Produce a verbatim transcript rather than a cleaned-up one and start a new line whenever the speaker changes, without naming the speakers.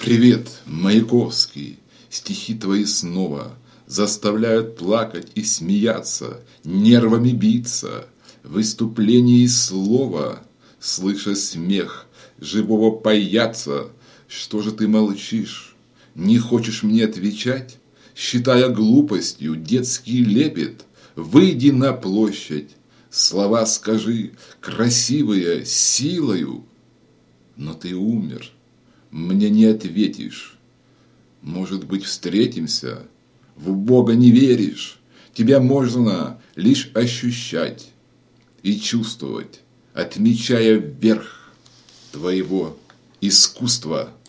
Привет, Маяковский, стихи твои снова заставляют плакать и смеяться, нервами биться, в выступлении слова, слыша смех живого паяца. Что же ты молчишь? Не хочешь мне отвечать? Считая глупостью детский лепет, выйди на площадь, слова скажи, красивые, силою. Но ты умер, мне не ответишь. Может быть, встретимся? В Бога не веришь. Тебя можно лишь ощущать и чувствовать, отмечая верх твоего искусства.